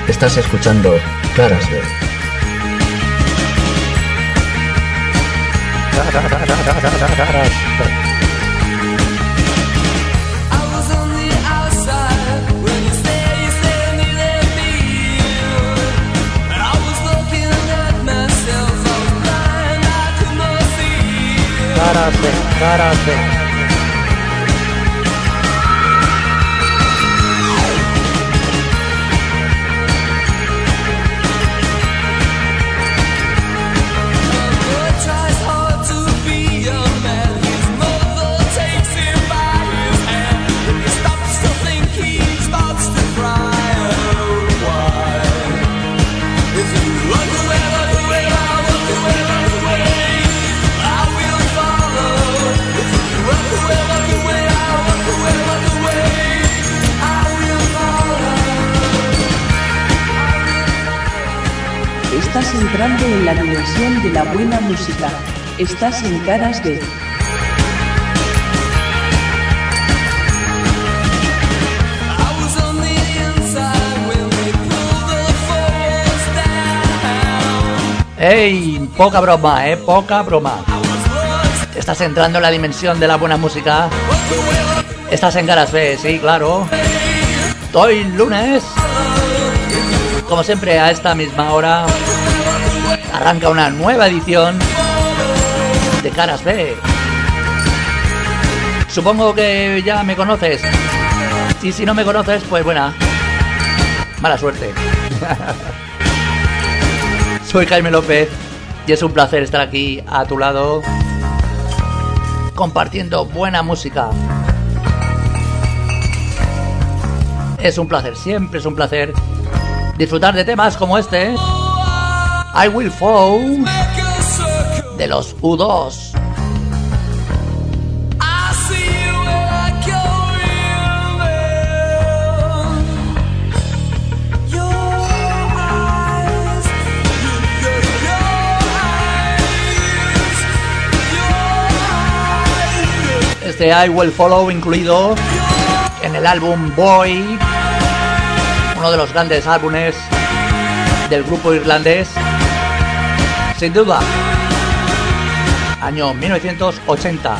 Estás escuchando Caras B. Caras B. Estás entrando en la dimensión de la buena música. Estás en Caras B. ¡Ey! Poca broma, poca broma. Estás entrando en la dimensión de la buena música. Estás en Caras B, sí, claro. Hoy lunes, como siempre a esta misma hora, arranca una nueva edición de Caras B. Supongo que ya me conoces. Y si no me conoces, pues buena, mala suerte. Soy Jaime López y es un placer estar aquí a tu lado compartiendo buena música. Es un placer, siempre es un placer disfrutar de temas como este, I Will Follow, de los U2. Este I Will Follow incluido en el álbum Boy, uno de los grandes álbumes del grupo irlandés, sin duda, año 1980.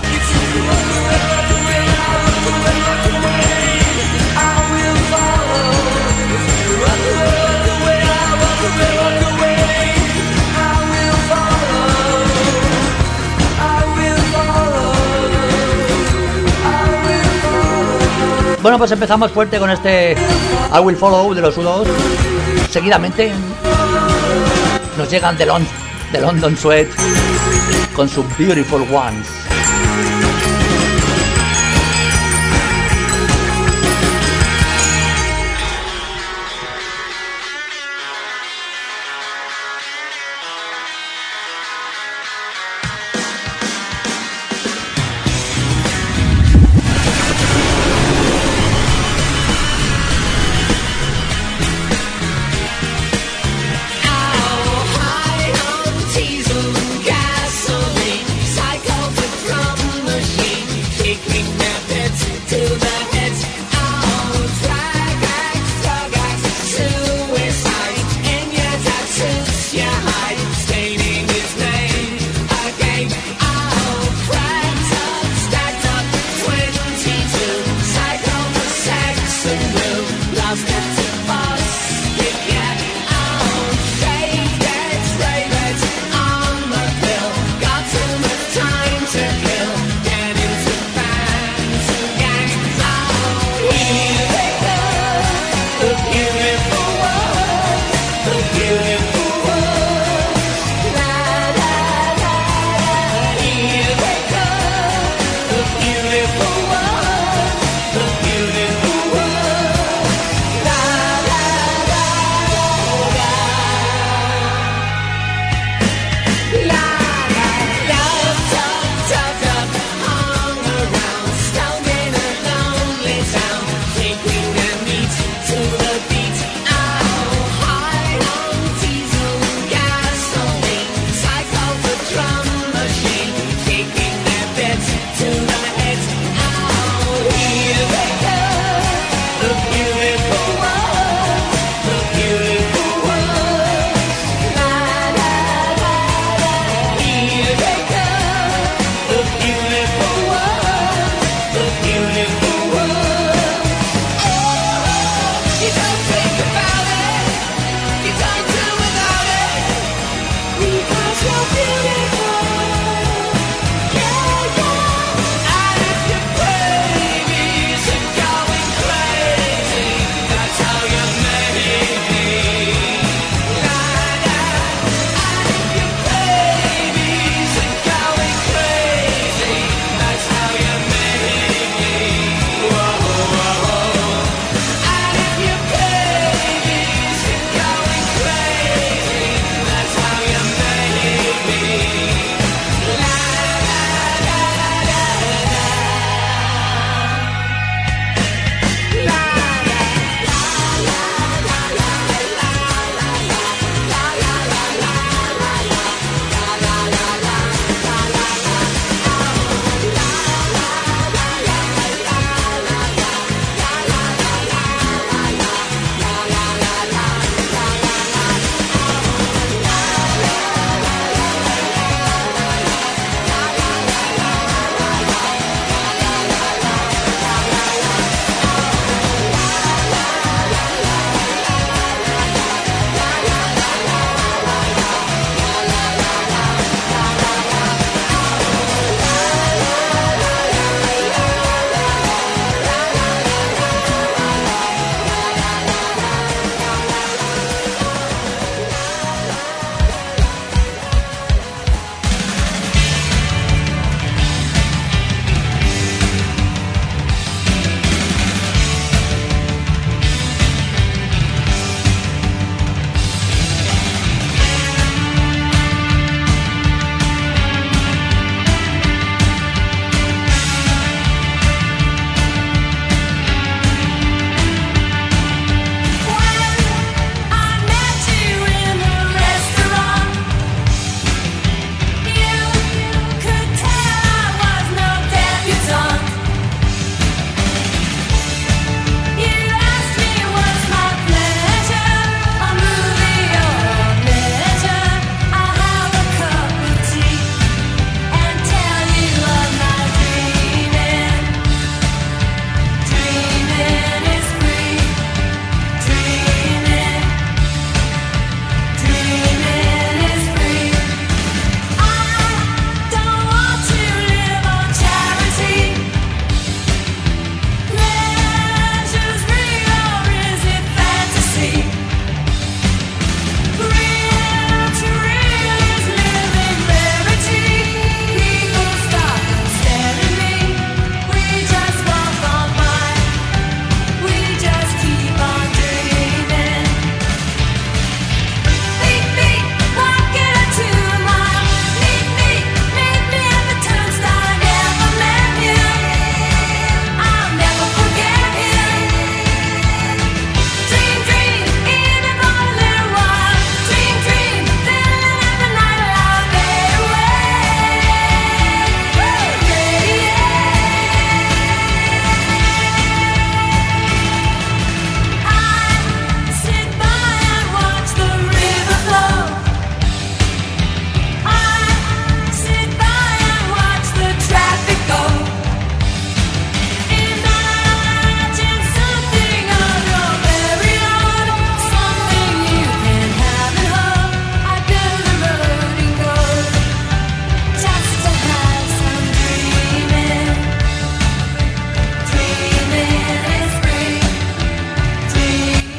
Bueno, pues empezamos fuerte con este I Will Follow de los U2. Seguidamente nos llegan de London Sweat con su Beautiful Ones. Gasoline, psycho from the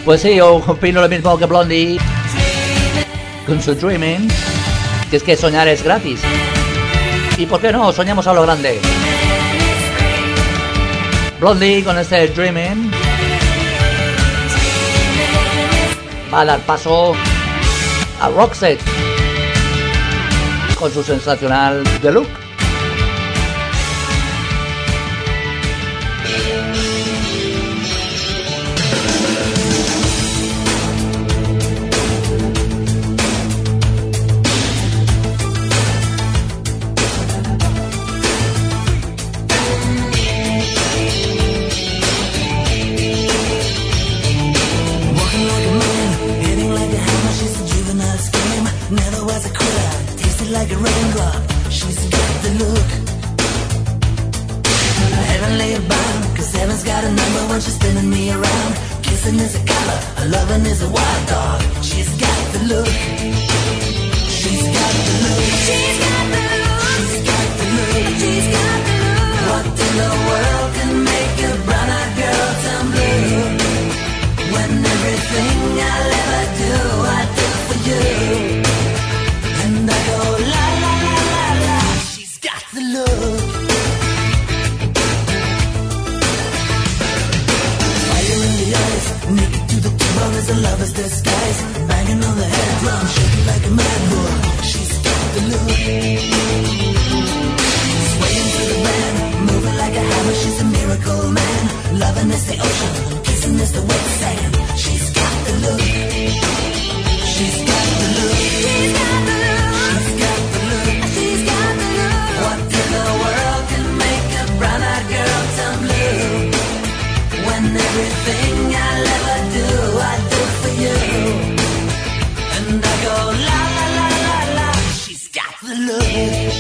Pues sí, yo opino lo mismo que Blondie con su Dreaming, que es que soñar es gratis. ¿Y por qué no? Soñamos a lo grande. Blondie con este Dreaming va a dar paso a Roxette con su sensacional The Look. Like a raindrop, she's got the look. Heavenly bound, cause heaven's got a number when she's spinning me around. Kissing is a color, a loving is a wild dog. She's got the look. She's got the look. She's got the look. She's got the look. She's got the look. What in the world can make a brown-eyed girl turn blue? When everything I'll ever do, I do for you. And I go la la la la la. She's got the look. Fire in the eyes, naked to the core is a lover's disguise. Banging on the head drum, shaking like a mad bull. She's got the look. Swaying to the band, moving like a hammer. She's a miracle man. Loving is the ocean, kissing is the wet sand. She's got the look. She's got the look. She's got the look. What in the world can make a brown-eyed girl turn blue? When everything I'll ever do, I do for you. And I go la la la la la. She's got the look.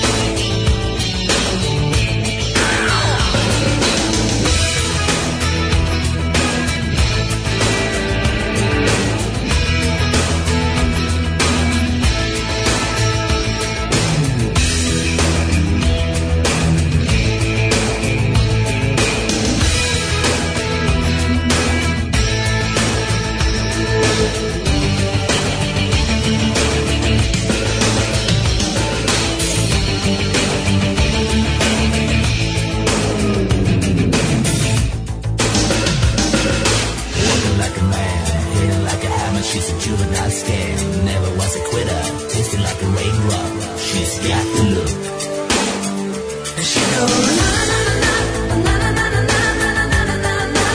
She's a juvenile scam, never was a quitter, tasting like a raindrop. She's got the look. And she goes na na na na na na na na na na na na na.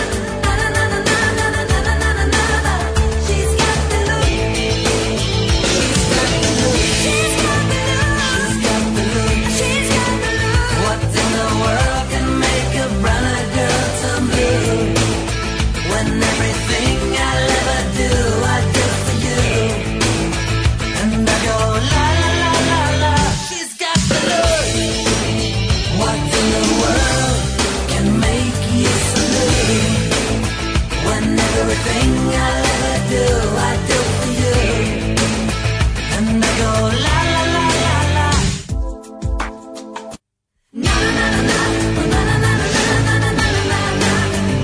She's got the look. She's got the look. She's got the look. She's got the look. What in the world can make a brown-eyed girl turn blue? When everything I'll ever do, I do for you. And I go la la la la la. She's got the look. What in the world can make you so blue? When everything I'll ever do, I do for you. And I go la la la la la. Na na na na na na na na na na na na na.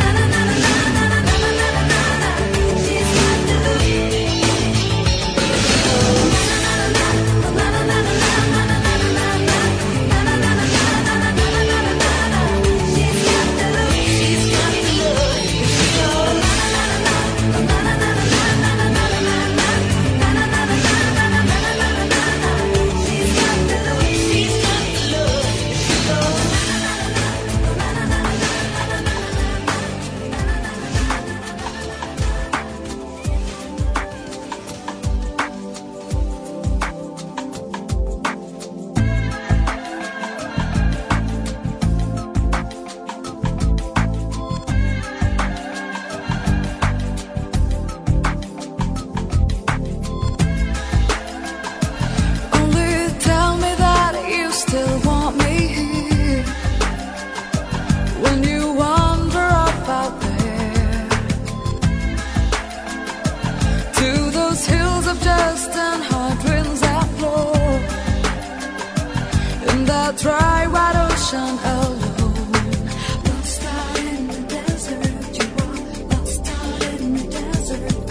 Dry white ocean alone. Lost out in the desert, you are lost out in the desert.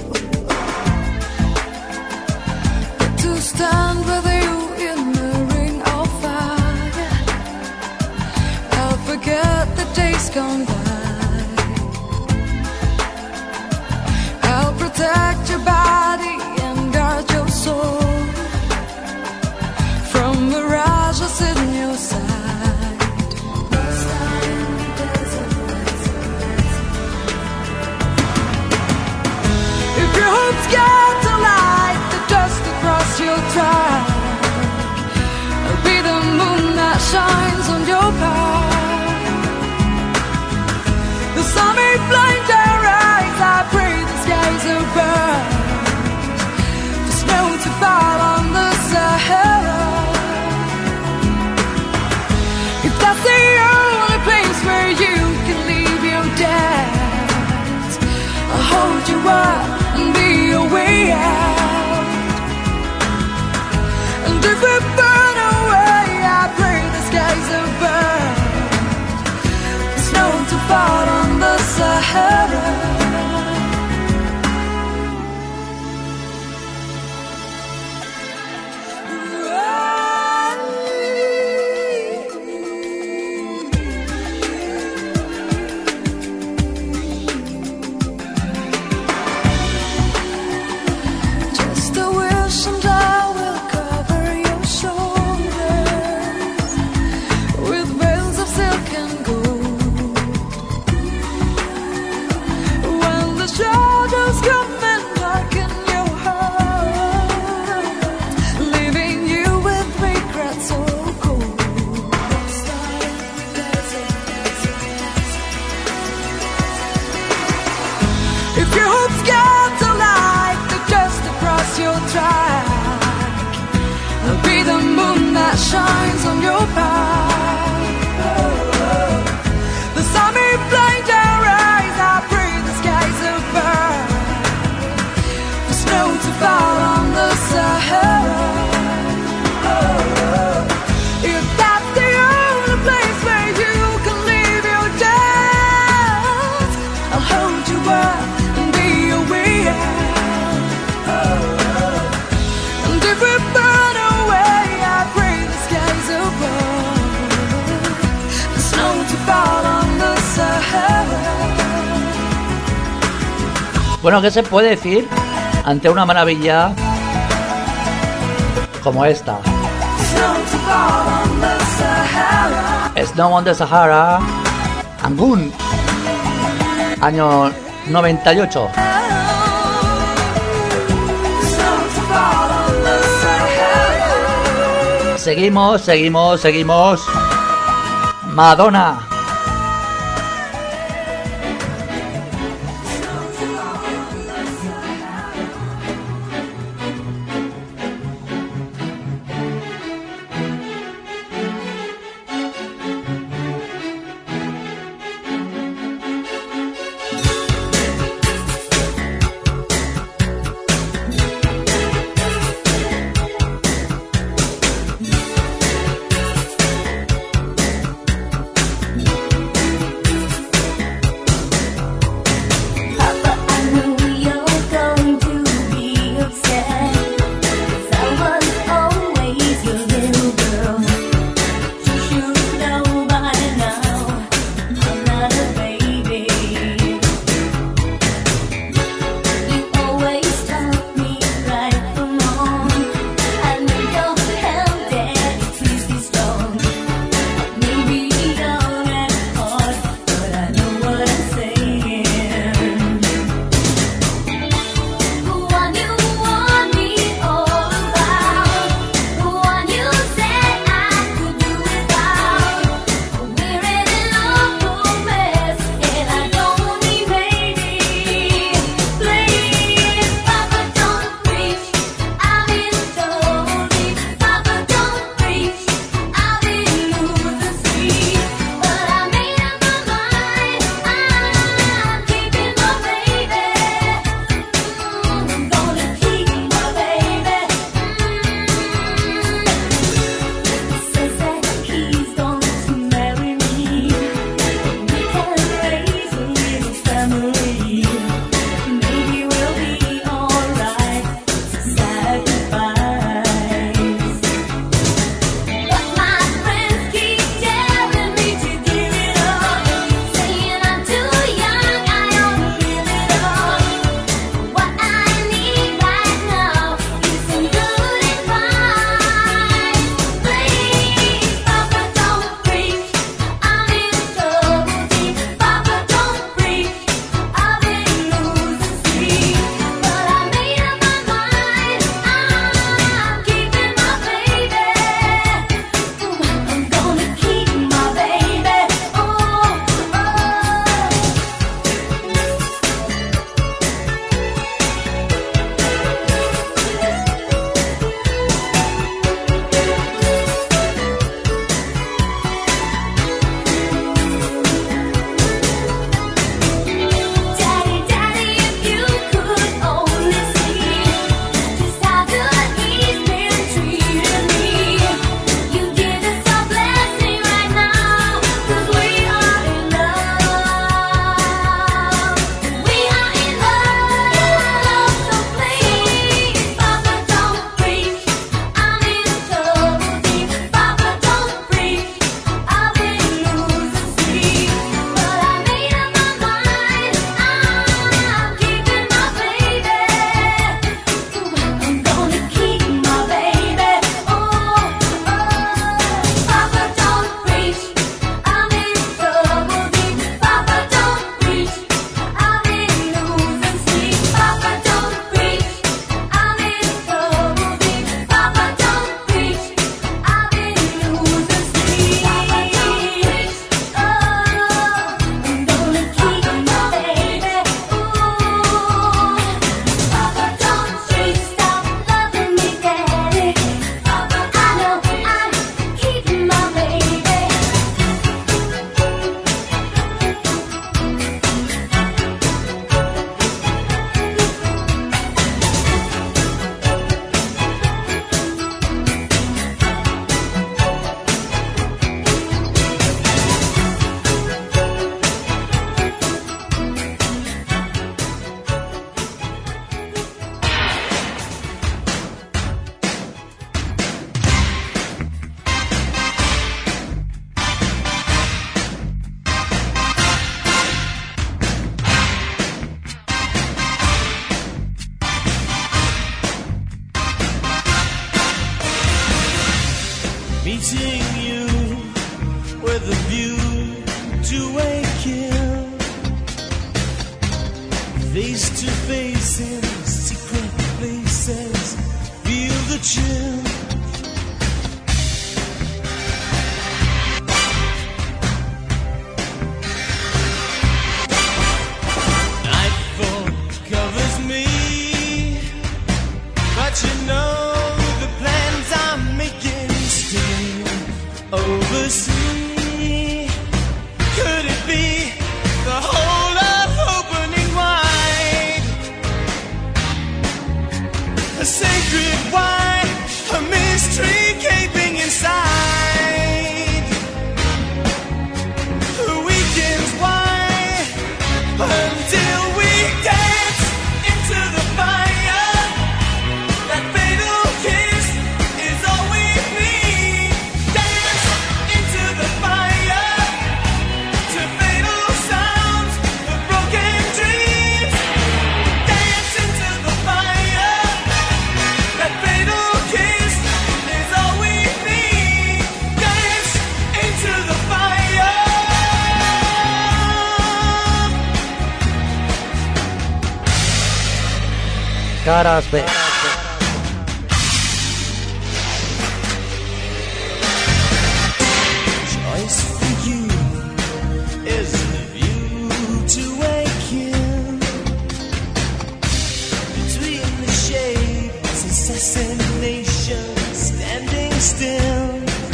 snow to fall on the Sahara. If that's the only place where you can leave your doubts, I'll hold you up and be your way out. And if we burn away, I pray the skies above, the snow to fall on the Sahara. Bueno, ¿qué se puede decir ante una maravilla como esta? Snow on the Sahara, Angún, año 98. Seguimos. Madonna. meeting you with a view to a kill. Face to face in secret places, feel the chill. Nightfall covers me, but you know the plans I'm making still oversee. Could it be the whole of opening wide? A sacred wine, a mystery gaping inside. The weekend's wide until we dance into the fire. That fatal kiss is all we need. Dance into the fire to fatal sounds of broken dreams. Dance into the fire. That fatal kiss is all we need. Dance into the fire. Caras B. Choice for you is the view to a kill. Between the shades, assassination standing still.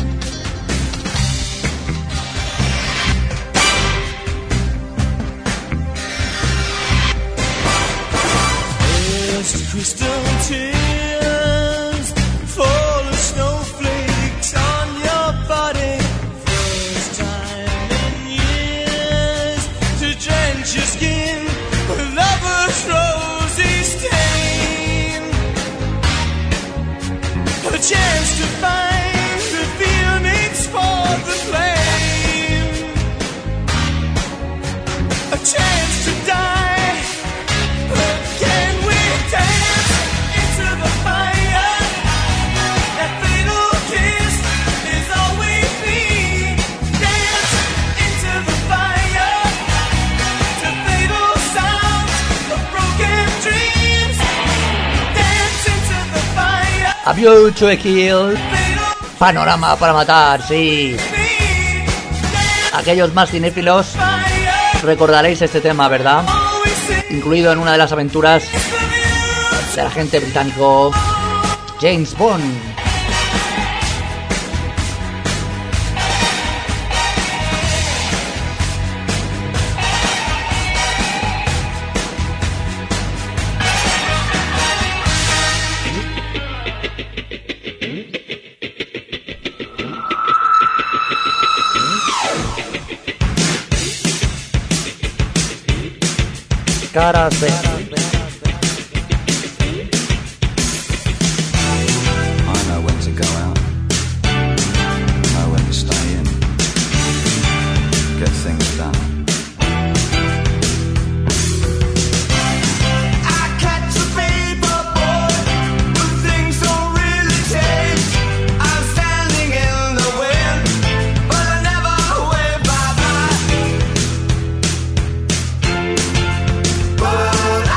First crystal tears fall as snowflakes on your body. First time in years to drench your skin with lover's rosy stain. A chance to find the phoenix for the flame. A chance to die. But can we dance into the fire? That fatal kiss is all we need. Dance into the fire to fatal sounds of broken dreams. Dance into the fire. A View to a Kill. Fatal Panorama para matar, sí. need. Dance Aquellos más cinéfilos fire. recordaréis este tema, ¿verdad? Always sing Incluido en una de las aventuras the view. del agente británico James Bond. Caras B. I know when to go out, know when to stay in, get things done. I catch a paper boy when things don't really change. I'm standing in the wind, but I never wave bye bye. But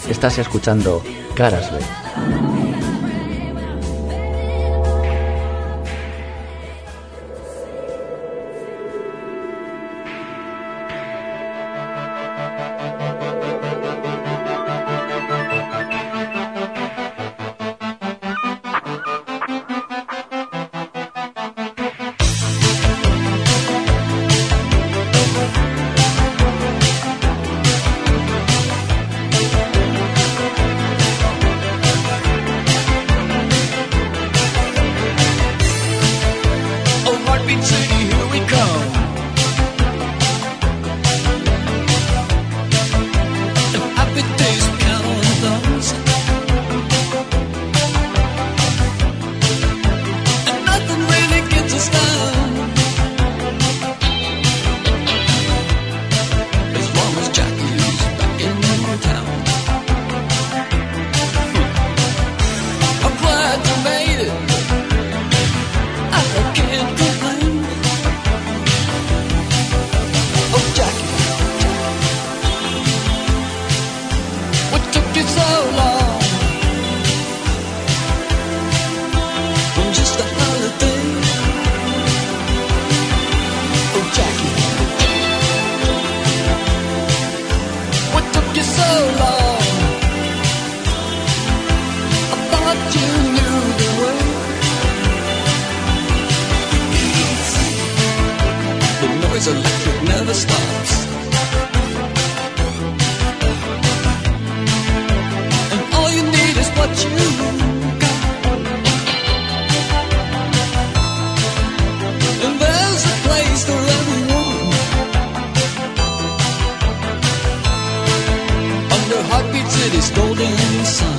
Estás escuchando Caras B. Oh, Heartbeat City, here we come. And happy days we count on the thumbs. And nothing really gets us down. As long as Jackie's back in town. I'm glad you made it. I can't complain. Oh, Jackie, what took you so long? On just a holiday. Oh, Jackie, what took you so long? I thought you knew the way. The noise electric never stops. And all you need is what you got. And there's a place for everyone. Under Heartbeat City's golden sun.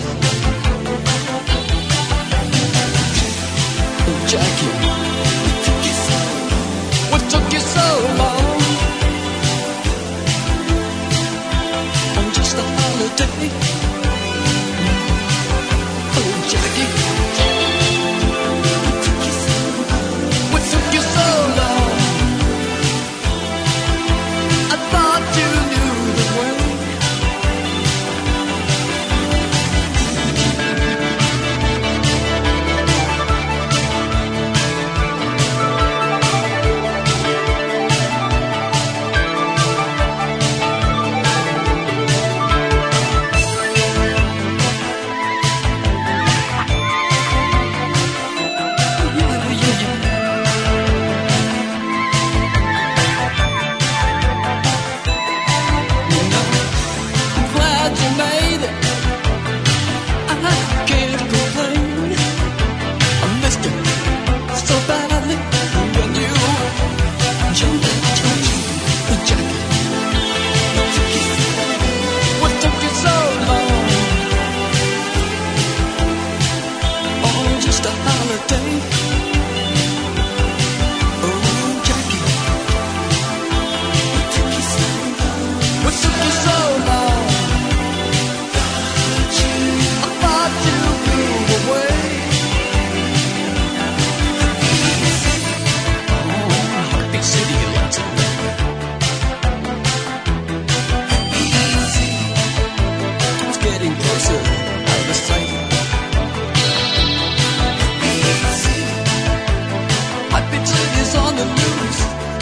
Oh, Jackie, what took you so long? On just a holiday. Oh, Jackie, what took you so long? I thought you knew the way. I'm glad you made it. I can't complain. I missed you so badly when you jumped in the jacket. What took you so long? On just a holiday. Oh, Jackie, what took you so long? What took you so long? I thought you knew the way. Oh, Heartbeat City, lots of love. It's getting closer, out of sight. Heartbeat City's on the loose.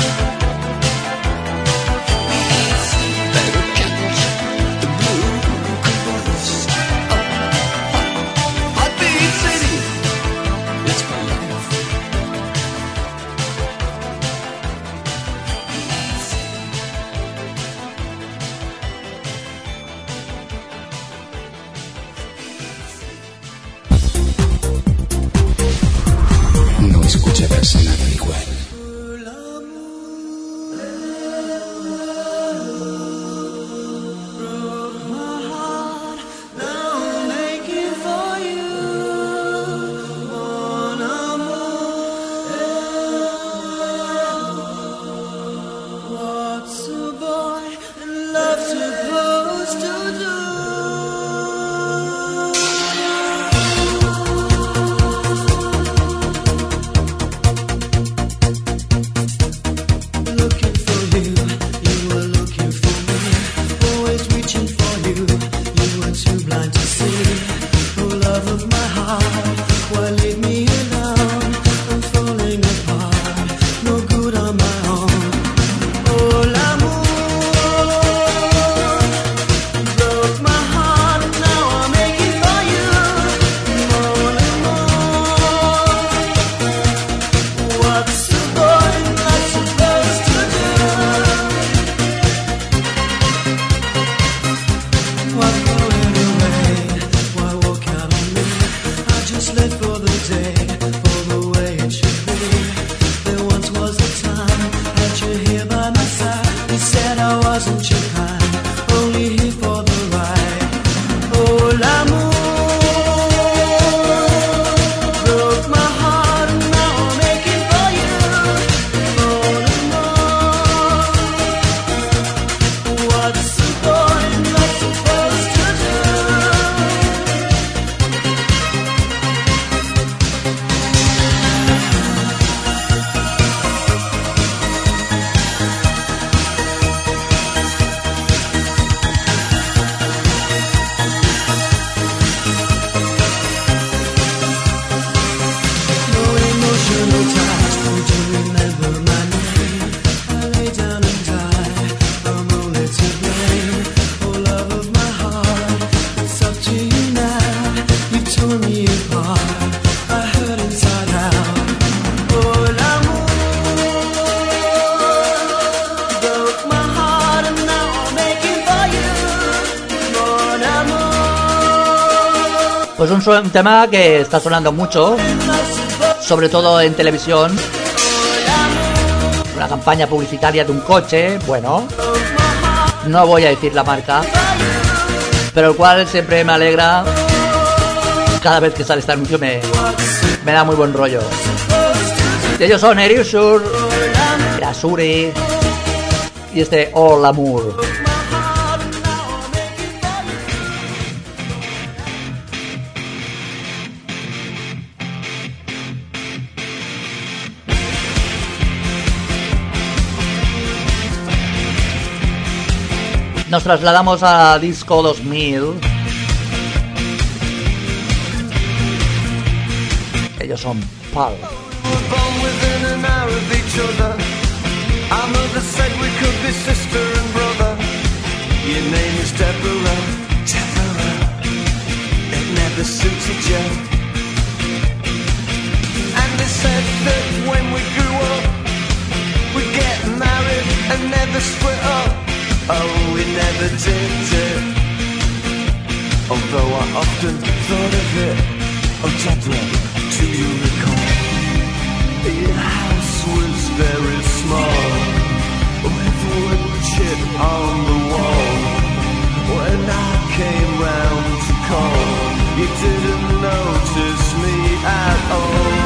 Better catch the blue caboose. Heartbeat City, it's my life. No escucharás nada igual. What's a boy in love supposed to do? Pues un tema que está sonando mucho, sobre todo en televisión. Una campaña publicitaria de un coche, bueno, no voy a decir la marca, pero el cual siempre me alegra. Cada vez que sale este anuncio me da muy buen rollo. Ellos son Erasure, Erasure y este All L'amour. Nos trasladamos a Disco 2000. Ellos son Paul. We're born within an hour of each other. Our mother said we could be sister and brother. Your name is Deborah, Deborah. It never suited you. And they said that when we grew up, we'd get married and never split up. Oh, we never did it. Although I often thought of it. Oh, Deborah, do you recall? Your house was very small, with wood chip on the wall. When I came round to call, you didn't notice me at all.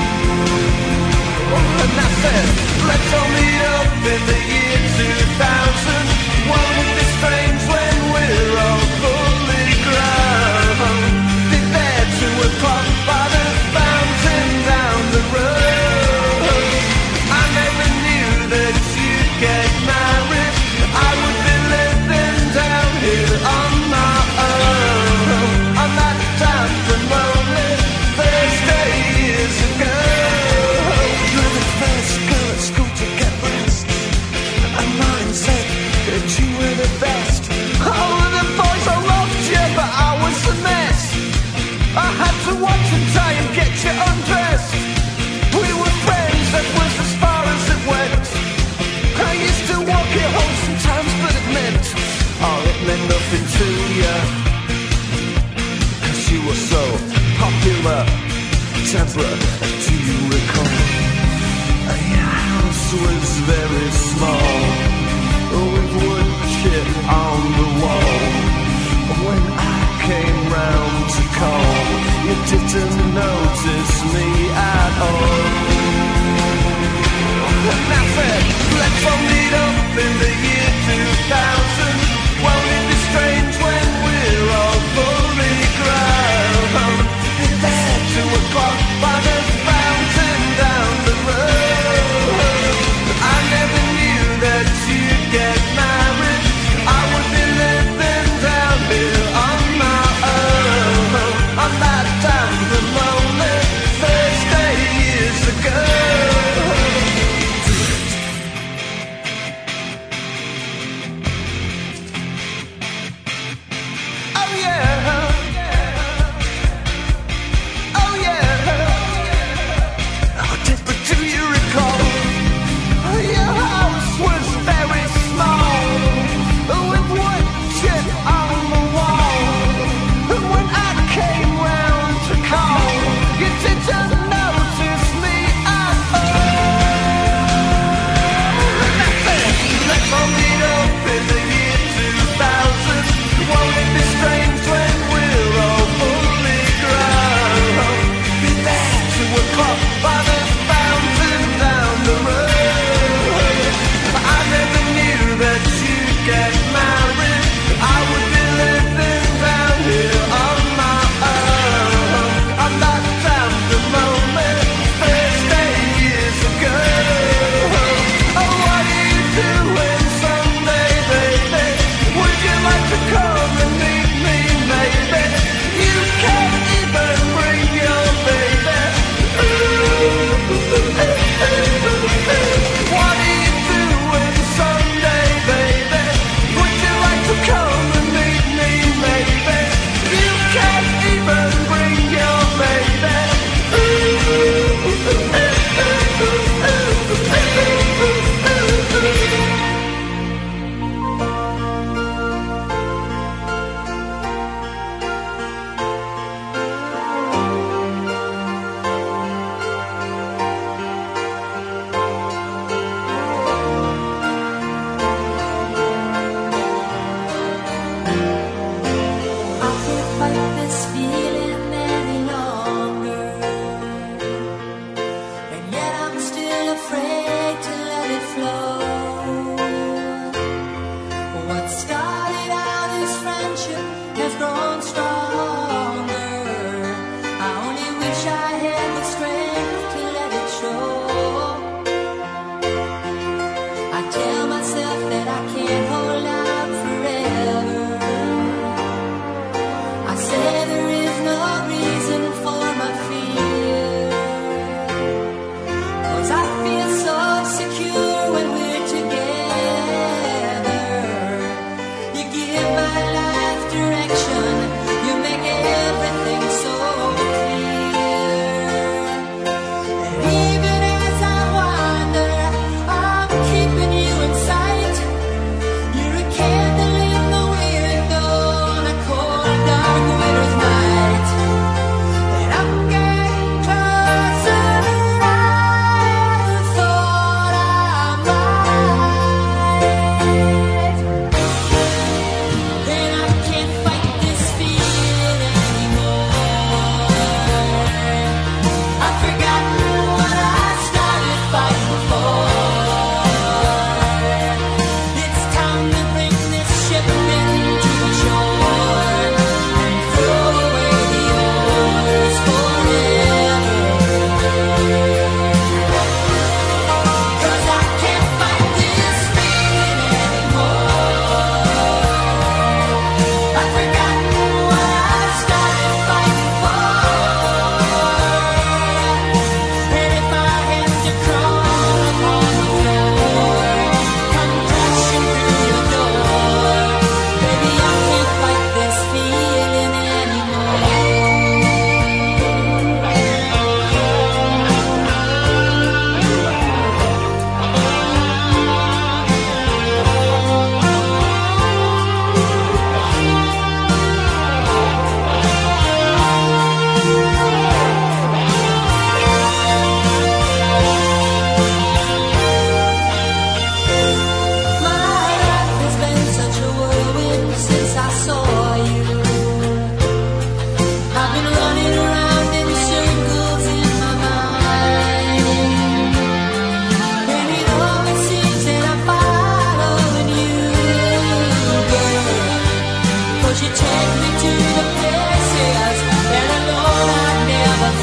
And I said, let's all meet up in the year 2000. Won't it be strange when we're all fully grown? Be there 2 o'clock by the fountain down the road. I never knew that you'd get married. I would be living down here on my own. On that damp and lonely Thursday years ago. You were the first girl at school to get breast, and mine said that you were the best. Oh, the boys all loved you, but I was a mess. I had to watch and try and get you undressed. We were friends, that was as far as it went. I used to walk you home sometimes, but it meant nothing to you, 'cause you were so popular. Deborah, do you recall? Your house was very small, with wood chip on the wall. When I came round to call, you didn't notice me at all. And I said, let's all meet up in the year 2000. Won't it be strange when we're all fully grown? There 2 o'clock by the fountain down the road. I never knew that you dark winter's night. And I'm getting closer than I ever thought I might. And I can't fight this feeling anymore. I've forgotten what I started fighting for. It's time to bring this ship into the shore and throw away the oars forever. 'Cause I can't fight this feeling anymore. I've forgotten what I started fighting for. And if I have to crawl upon the floor, come crashing through your door, baby, I can't fight this feeling anymore. My life has been such a whirlwind since I saw you. I've been running around in circles in my mind, and it always seems that I'm following you, girl. 'Cause you take me to the places that alone I'd never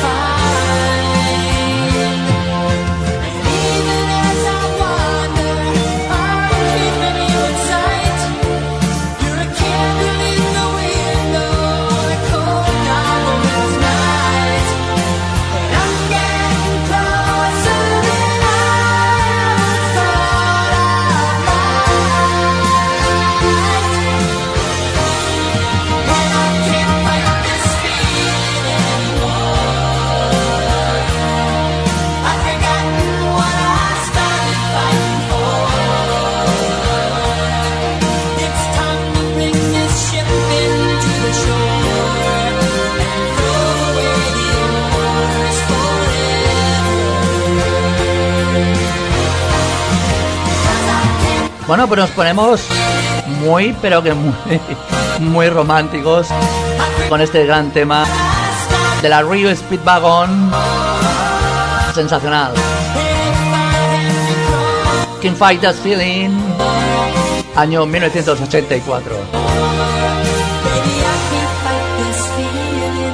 find. And even as I wander, I'm keeping you in sight. You're a candle in the window on a cold dark winter's night. And I'm getting closer than I ever thought I might. And I can't fight this feeling anymore. I've forgotten what I started fighting for. It's time to bring this ship into the shore and throw away the oars forever. 'Cause I can't Bueno, pues nos ponemos muy, pero que muy románticos con este gran tema de la Rio Speedwagon. Sensacional. Can't Fight That Feeling, año 1984. Baby, I can't fight this feeling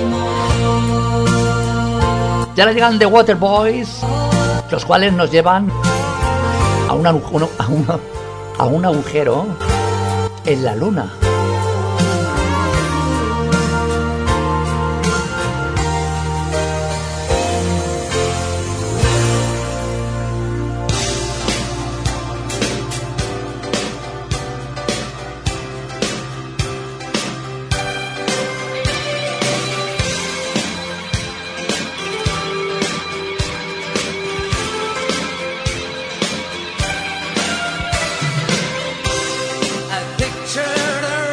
anymore. Ya le llegan The Waterboys, los cuales nos llevan a un agujero en la luna. I pictured her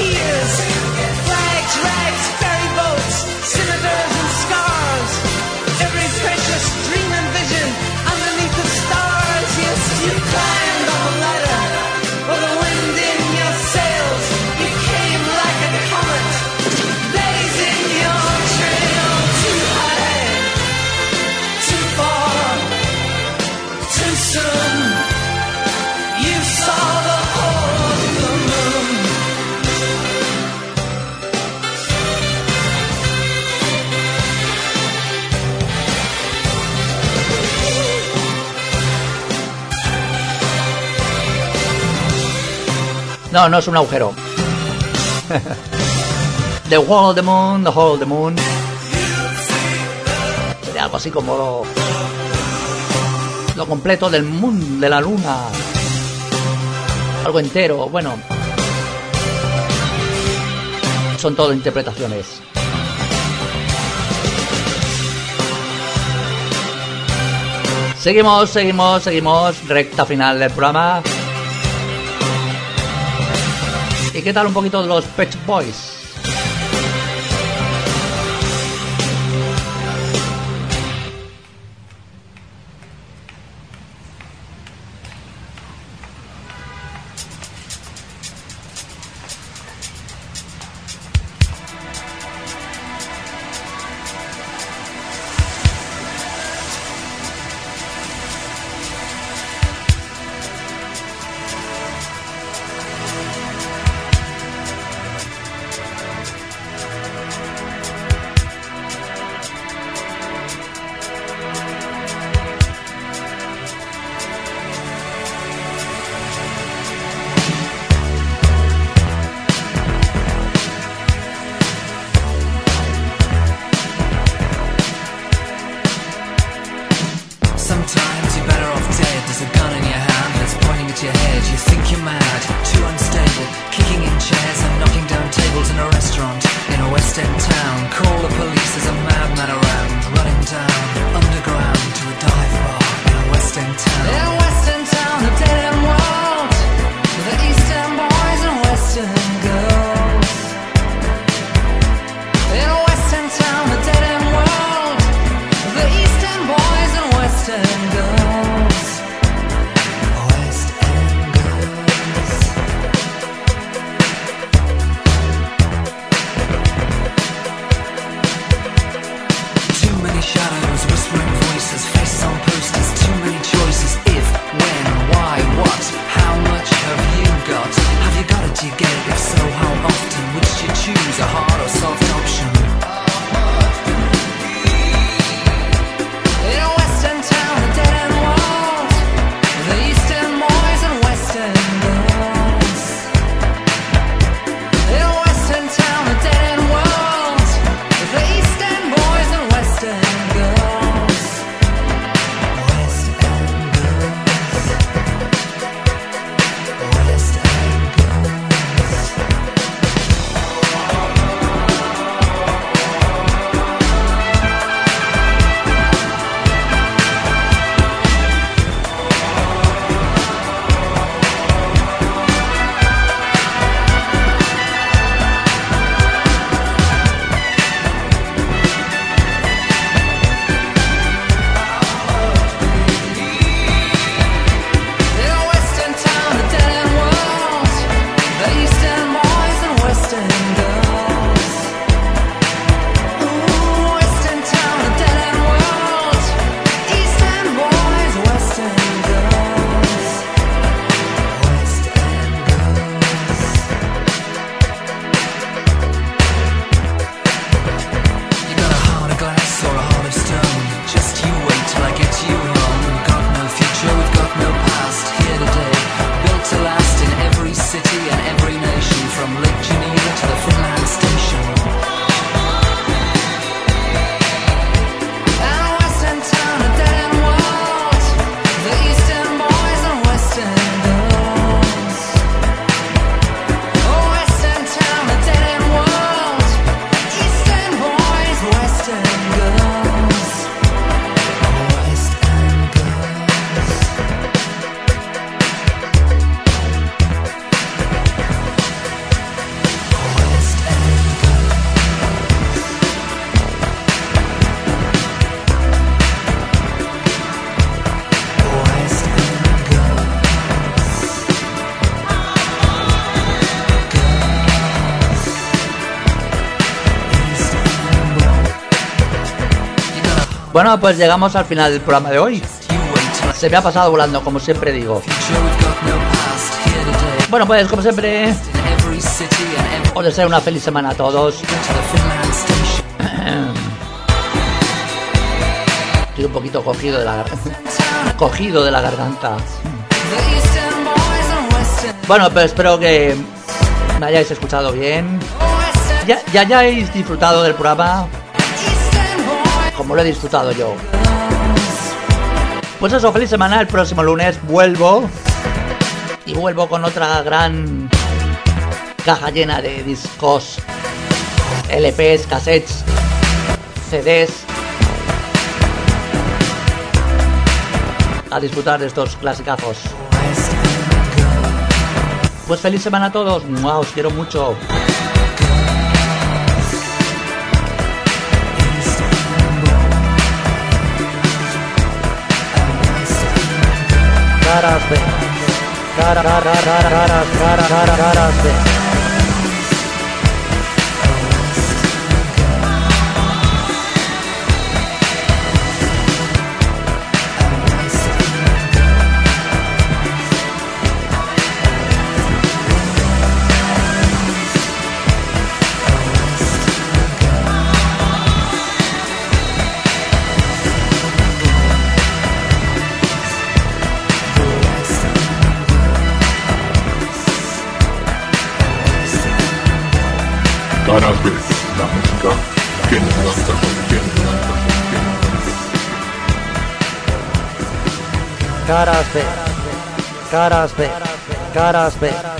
years. Flags, rags, ferry boats, scimitars and scars. Every precious dream and vision underneath the stars. Yes, you climbed on the ladder with the wind in your sails. You came like a comet, blazing your trail. Too high, too far, too soon. You saw the whole of the moon. No, no es un agujero. The Whole of the Moon, The Whole of the Moon. Sería algo así como lo completo del mundo, de la luna. Algo entero, bueno. Son todo interpretaciones. Seguimos. Recta final del programa. ¿Y qué tal un poquito de los Pet Boys? Bueno, pues llegamos al final del programa de hoy. Se me ha pasado volando, como siempre digo. Bueno, pues como siempre, os deseo una feliz semana a todos. Estoy un poquito cogido de la garganta. Bueno, pues espero que me hayáis escuchado bien. Ya hayáis disfrutado del programa como lo he disfrutado yo. Pues eso, feliz semana. El próximo lunes vuelvo. Y vuelvo con otra gran caja llena de discos, LPs, cassettes, CDs. A disfrutar de estos clasicazos. Pues feliz semana a todos. ¡Mua! Os quiero mucho. Caras B. Caras B. Caras B, la música que nos lanza Caras B. Caras B. Caras B.